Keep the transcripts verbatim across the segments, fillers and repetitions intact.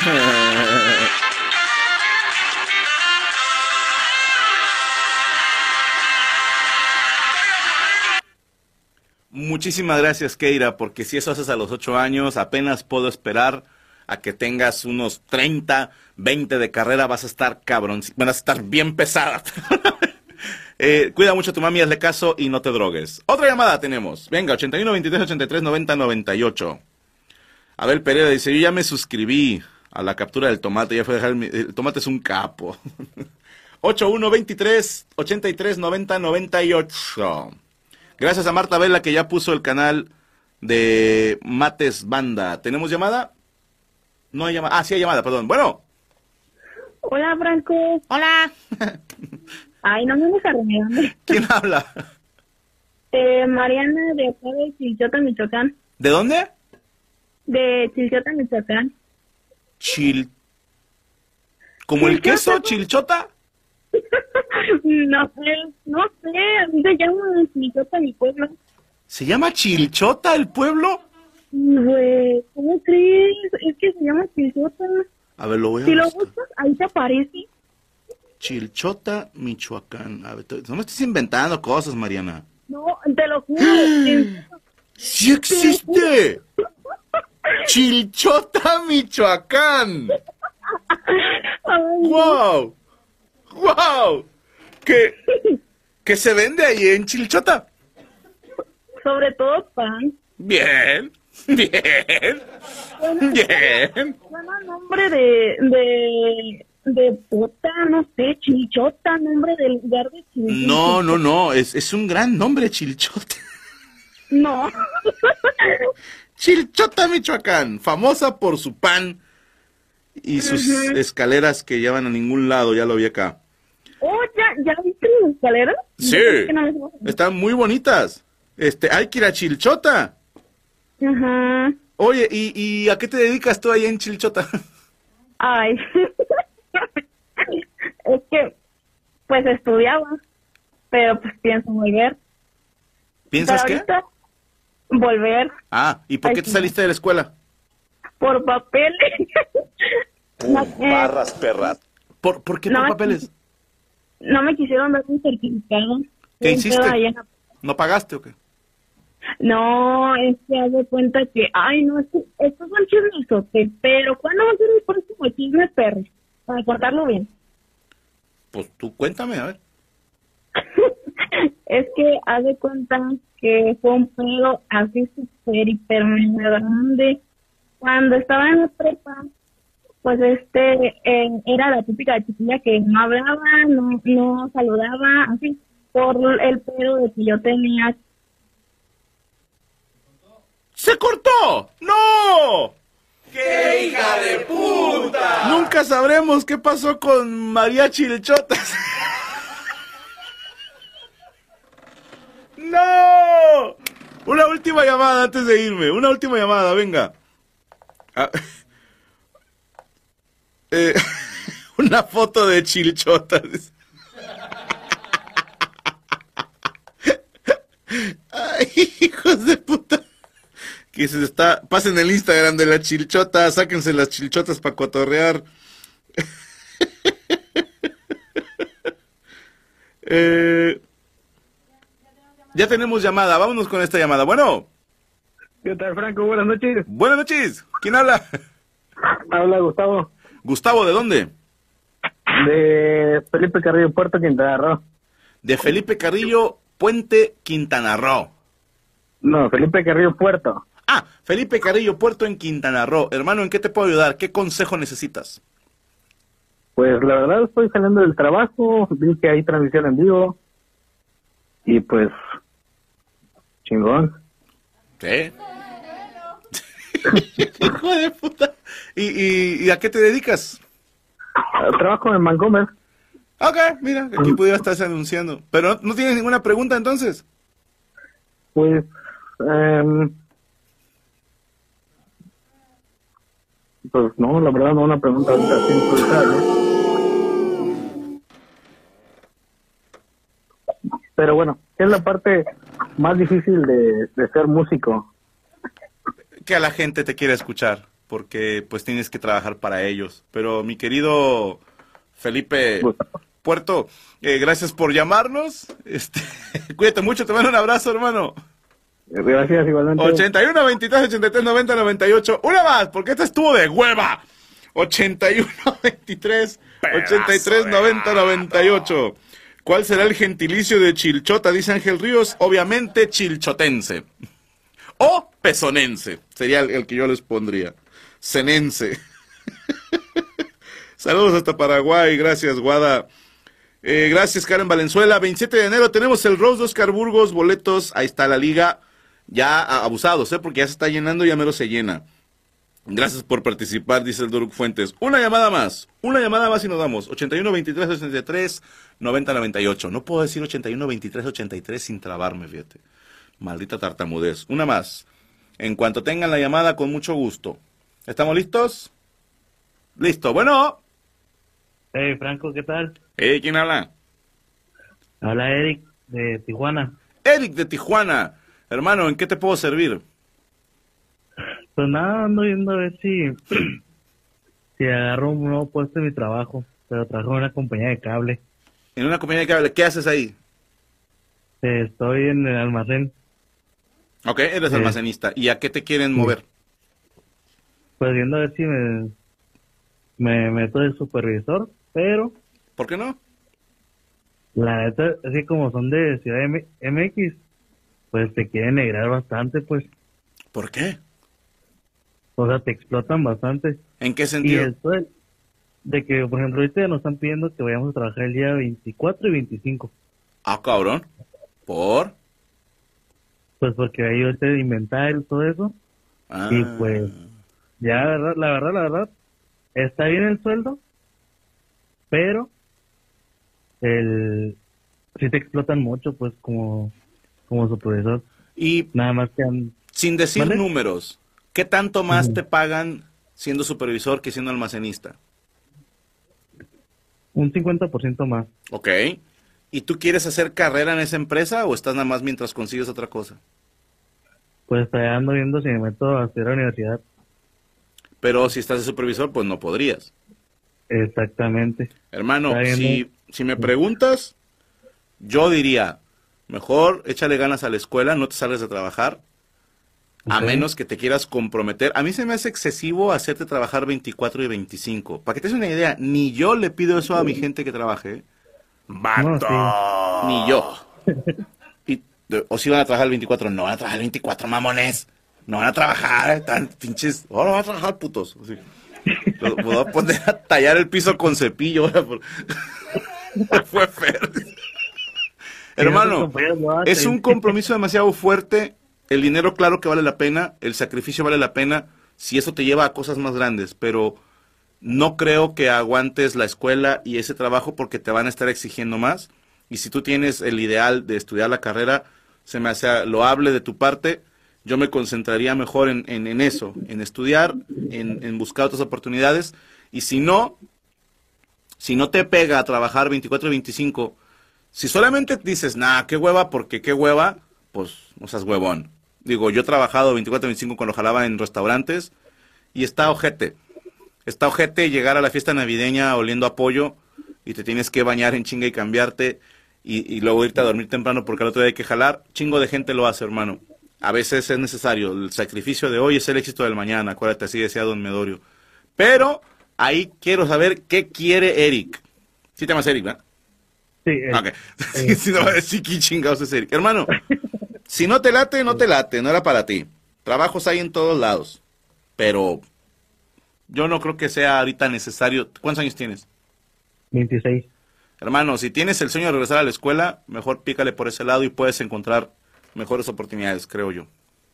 Muchísimas gracias, Keira, porque si eso haces a los ocho años, apenas puedo esperar a que tengas unos treinta, veinte de carrera, vas a estar cabrón, vas a estar bien pesada. eh, cuida mucho a tu mami, hazle caso y no te drogues. Otra llamada tenemos. Venga, ochenta y uno, veintitrés, ochenta y tres, noventa, noventa y ocho. Abel Pereira dice, yo ya me suscribí a la captura del tomate, ya fue a dejar, mi, el tomate es un capo. ochenta y uno, veintitrés, ochenta y tres, noventa, noventa y ocho. Gracias a Marta Vela que ya puso el canal de Mates Banda. ¿Tenemos llamada? No hay llamada. Ah, sí hay llamada, perdón. Bueno. Hola, Franco. Hola. Ay, no me vas a renegar. ¿Quién habla? Eh, Mariana de acá de Chilchota, Michoacán. ¿De dónde? De Chilchota, Michoacán. Chil... ¿Como el queso? ¿Chilchota? No sé, no sé, así se llama Chilchota, mi pueblo. ¿Se llama Chilchota el pueblo? Güey, ¿cómo crees? Es que se llama Chilchota. A ver, lo voy a Si buscar. lo buscas, ahí te aparece. Chilchota, Michoacán. A ver, no me estés inventando cosas, Mariana. No, te lo juro. que- ¡Sí existe! Chilchota, Michoacán. Ay, ¡Wow! ¡Wow! ¿Qué, ¿Qué se vende ahí en Chilchota? sobre todo pan. Bien, bien, bien. Suena nombre de, de, de puta, no sé, Chilchota, nombre del lugar de Chilchota. No, no, no, es, es un gran nombre, Chilchota. No. Chilchota, Michoacán, famosa por su pan y sus Ujú. escaleras que llevan a ningún lado, ya lo vi acá. Oh, ¿ya, ya viste las escaleras? Sí, Es que no les- están muy bonitas. Este, hay que ir a Chilchota. Ajá. Oye, ¿y, y a qué te dedicas tú ahí en Chilchota? Ay. Es que, pues estudiaba, pero pues pienso volver. ¿Piensas Pero qué? ahorita, volver Ah, ¿y por Ay, qué te sí. saliste de la escuela? por papeles. No, eh, perras. ¿Por, ¿por qué No, por es- papeles? no me quisieron dar un certificado. ¿Qué Un hiciste? pedo allá en la- ¿No pagaste o qué? No, es que haz de cuenta que, ay, no, es que estos son chismesotes, pero ¿cuándo va a ser el próximo chisme, Perry? Para contarlo bien. Pues tú cuéntame, a ver. Es que haz de cuenta que fue un pedo así súper, hiper, mega grande. Cuando estaba en la prepa, pues este, eh, era la típica chiquilla que no hablaba, no, no saludaba, así, por el pedo de que yo tenía. ¡Se cortó! ¡No! ¡Qué hija de puta! Nunca sabremos qué pasó con María Chilchotas. ¡No! Una última llamada antes de irme. Una última llamada, venga. Ah, eh, una foto de Chilchotas. Ay, hijos de puta. Que se está... Pasen el Instagram de la Chilchota, sáquense las Chilchotas para cotorrear. eh, ya tenemos llamada, vámonos con esta llamada. Bueno, ¿Qué tal, Franco? Buenas noches. buenas noches. ¿Quién habla? Habla Gustavo, Gustavo, ¿de dónde? de Felipe Carrillo, Puerto Quintana Roo. De Felipe Carrillo, Puente, Quintana Roo. No, Felipe Carrillo, Puerto. Ah, Felipe Carrillo, Puerto en Quintana Roo. Hermano, ¿en qué te puedo ayudar? ¿Qué consejo necesitas? Pues la verdad estoy saliendo del trabajo, vi que hay transmisión en vivo. Y pues, chingón. ¿Qué? Hijo de puta. ¿Y, y, ¿Y a qué te dedicas? Trabajo en Vancomer. Ok, mira, aquí pudiera estarse anunciando. Pero no, no tienes ninguna pregunta entonces. Pues, em, pues no, la verdad no una pregunta ahorita así improvisada, ¿no? Pero bueno, ¿qué es la parte más difícil de, de ser músico? Que a la gente te quiera escuchar. porque pues tienes que trabajar para ellos. Pero mi querido Felipe Puerto, eh, gracias por llamarnos. Este, cuídate mucho, te mando un abrazo, hermano. Gracias, igualmente. ochenta y uno, veintitrés, ochenta y tres, noventa, noventa y ocho. Una más, porque esta estuvo de hueva. ochenta y uno, veintitrés, ochenta y tres, noventa, noventa y ocho. ¿Cuál será el gentilicio de Chilchota? Dice Ángel Ríos. Obviamente chilchotense. O pezonense. Sería el, el que yo les pondría. Cenense. Saludos hasta Paraguay. Gracias, Guada. Eh, gracias, Karen Valenzuela. veintisiete de enero tenemos el Rose de Oscar Burgos. Boletos. Ahí está la liga. Ya abusados, ¿eh? Porque ya se está llenando y ya mero se llena. Gracias por participar, dice el Doruk Fuentes. Una llamada más, una llamada más y nos damos. ochenta y uno, veintitrés, ochenta y tres, noventa, noventa y ocho. No puedo decir ochenta y uno, veintitrés, ochenta y tres sin trabarme, fíjate. Maldita tartamudez. Una más. En cuanto tengan la llamada, con mucho gusto. ¿Estamos listos? Listo. Bueno. Hey, Franco, ¿qué tal? Hey, ¿quién habla? Habla Eric de Tijuana. Eric de Tijuana. Hermano, ¿en qué te puedo servir? Pues nada, ando viendo a ver si, si agarro un nuevo puesto en mi trabajo, pero trabajo en una compañía de cable. En una compañía de cable, ¿qué haces ahí? Eh, Estoy en el almacén. Ok, eres Eh, almacenista. ¿Y a qué te quieren sí. mover? Pues viendo a ver si me, me meto de supervisor, pero ¿Por qué no? la neta, así como son de Ciudad M- MX, pues te quieren negrar bastante, pues. ¿Por qué? O sea, te explotan bastante. ¿En qué Y sentido? esto de, de que, por ejemplo, ahorita nos están pidiendo que vayamos a trabajar el día veinticuatro y veinticinco. Ah, cabrón. ¿Por? Pues porque hay ahorita de inventario y todo eso. Ah. Y pues, ya, la verdad, la verdad, la verdad, está bien el sueldo, pero el sí te explotan mucho, pues, como, como supervisor. Y Nada más que han- sin decir ¿Mande? números, ¿qué tanto más Ujú. te pagan siendo supervisor que siendo almacenista? un cincuenta por ciento más. Ok. ¿Y tú quieres hacer carrera en esa empresa o estás nada más mientras consigues otra cosa? Pues todavía ando viendo si me meto a estudiar a la universidad. Pero si estás de supervisor, pues no podrías. Exactamente. Hermano, Está bien, si, ¿no? si me preguntas, yo diría, mejor échale ganas a la escuela, no te salgas de trabajar, a Ok. menos que te quieras comprometer. A mí se me hace excesivo hacerte trabajar veinticuatro y veinticinco. Para que te des una idea, ni yo le pido eso a mi gente que trabaje. ¿eh? ¡Vato! No, Ni yo. Y, de- o si van a trabajar el veinticuatro, no van a trabajar el veinticuatro, mamones. No van a trabajar, tan pinches. Ahora van a trabajar, putos. Así. Lo- Me voy a poner a tallar el piso con cepillo. ahora por- Fue feo. Hermano, otros compañeros lo hacen. es un compromiso demasiado fuerte. El dinero, claro que vale la pena. El sacrificio vale la pena. Si eso te lleva a cosas más grandes. Pero no creo que aguantes la escuela y ese trabajo porque te van a estar exigiendo más. Y si tú tienes el ideal de estudiar la carrera, se me hace loable de tu parte. Yo me concentraría mejor en, en, en eso, en estudiar, en, en buscar otras oportunidades. Y si no, si no te pega a trabajar veinticuatro y veinticinco, si solamente dices, nah, qué hueva, porque qué hueva, pues no seas huevón. Digo, yo he trabajado veinticuatro y veinticinco cuando jalaba en restaurantes y está ojete. Está ojete llegar a la fiesta navideña oliendo a pollo y te tienes que bañar en chinga y cambiarte y, y luego irte a dormir temprano porque al otro día hay que jalar. Chingo de gente lo hace, hermano. A veces es necesario. El sacrificio de hoy es el éxito del mañana. Acuérdate, así decía Don Medorio. Pero ahí quiero saber qué quiere Eric. Sí te llamas Eric, ¿verdad? Sí, eh, Ok. Sí, sí, no va a decir qué chingados es Eric. Hermano, si no te late, no te late. No era para ti. Trabajos hay en todos lados. Pero yo no creo que sea ahorita necesario. ¿Cuántos años tienes? veintiséis. Hermano, si tienes el sueño de regresar a la escuela, mejor pícale por ese lado y puedes encontrar mejores oportunidades, creo yo.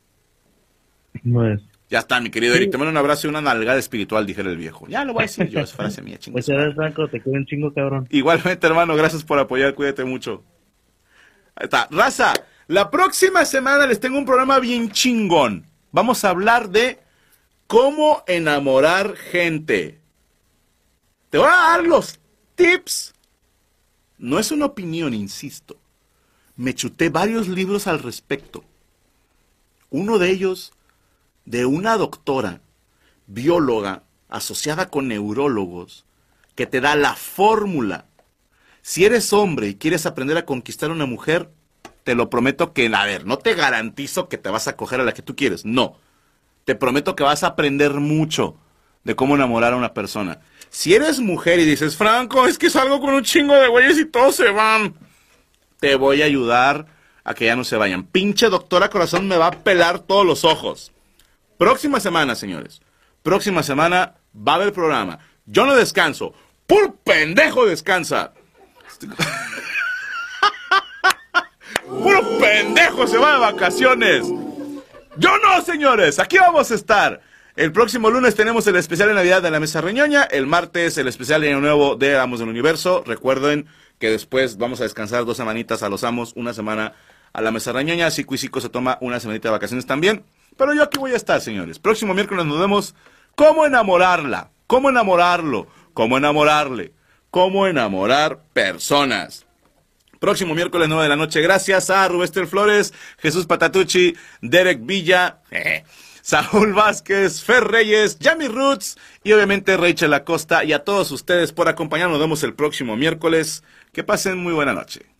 Pues, Ya está, mi querido Eric. Te mando un abrazo y una nalgada espiritual, dijera el viejo. Ya lo voy a decir yo, es frase mía, chingas. muchas gracias, Franco. Te quiero un chingo, cabrón. Igualmente, hermano, gracias por apoyar, cuídate mucho. Ahí está. Raza, la próxima semana les tengo un programa bien chingón. Vamos a hablar de cómo enamorar gente. Te voy a dar los tips. No es una opinión, insisto. Me chuté varios libros al respecto. Uno de ellos, de una doctora bióloga asociada con neurólogos que te da la fórmula. Si eres hombre y quieres aprender a conquistar a una mujer, te lo prometo que, a ver, no te garantizo que te vas a coger a la que tú quieres, no. Te prometo que vas a aprender mucho de cómo enamorar a una persona. Si eres mujer y dices, Franco, es que salgo con un chingo de güeyes y todos se van, te voy a ayudar a que ya no se vayan. Pinche doctora corazón me va a pelar todos los ojos. Próxima semana, señores. Próxima semana va a haber programa. Yo no descanso. ¡Pur pendejo descansa! ¡Puro pendejo se va de vacaciones! ¡Yo no, señores! Aquí vamos a estar. El próximo lunes tenemos el especial de Navidad de la Mesa Reñoña. El martes el especial de Año Nuevo de Amos del Universo. Recuerden que después vamos a descansar dos semanitas a los Amos, una semana a la Mesa Reñoña. Cico y Cico se toma una semanita de vacaciones también. Pero yo aquí voy a estar, señores. Próximo miércoles nos vemos. ¿Cómo enamorarla? ¿Cómo enamorarlo? ¿Cómo enamorarle? ¿Cómo enamorar personas? Próximo miércoles nueve de la noche. Gracias a Rubester Flores, Jesús Patatucci, Derek Villa, eh, Saúl Vázquez, Fer Reyes, Yami Roots y obviamente Rachel Acosta y a todos ustedes por acompañarnos. Nos vemos el próximo miércoles. Que pasen muy buena noche.